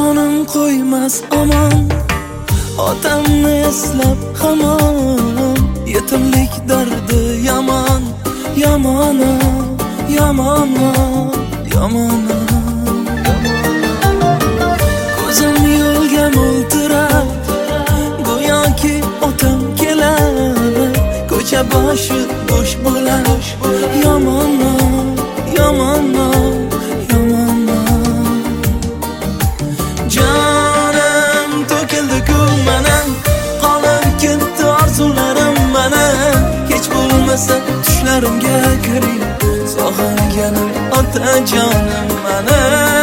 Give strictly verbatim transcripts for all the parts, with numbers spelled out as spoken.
Armonim qo'ymas omon, otamni eslab hamon. Yetimlik dardi yomon, yomon, yomon, yomon. Ko'zim yo'lga mo'ltirab, go'yoki otam kelar. Ko'cha boshi bo'sh bo'lar, yomon, yomon, yomon. Jonim to'kildi-ku mana, qolib ketdi orzularim mana. Kech bo'lmasa tushlarimga kiring, sog'inganim otajonim mana.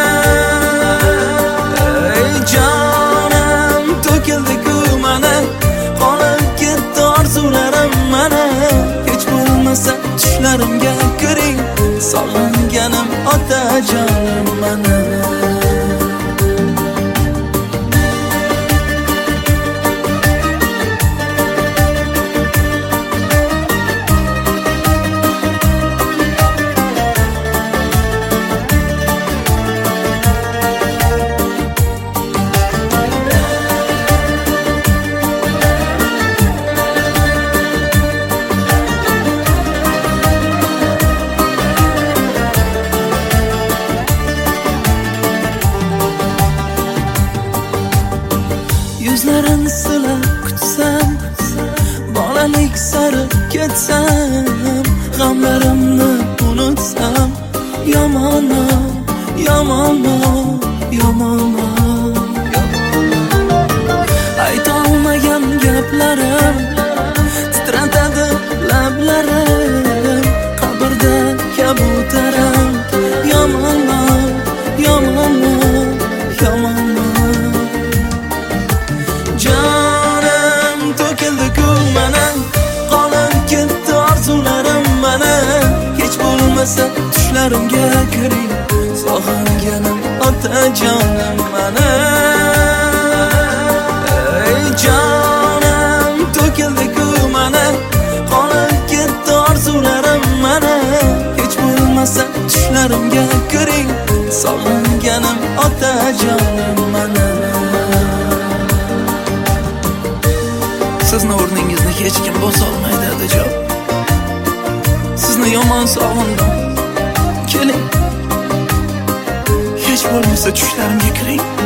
Ey jonim to'kildi-ku mana, qolib ketdi orzularim mana. Kech bo'lmasa tushlarimga kiring, sog'inganim otajonim mana. Yuzlarin silab kutsam, bolalik sari ketsam, g'amlarimni unutsam, yomon, yomon, yomon. Aytolmagan gaplarim titratadi lablarim, qabrda kabutarim, yomon, yomon, yomon. Jonim to'kildi-ku mana, qolib ketdi orzularim mana. Kech bo'lmasa tushlarimga kiring, sog'inganim otajonim mana. Ey jonim to'kildi-ku mana, qolib ketdi orzularim mana. Kech bo'lmasa tushlarimga kiring, sog'inganim otajonim mana. Sizni o'rningizni hech kim bosa olmaydi otajon. Sizni yomon sog'indim. Keling, hech bo'lmasa tushlarimga kiring.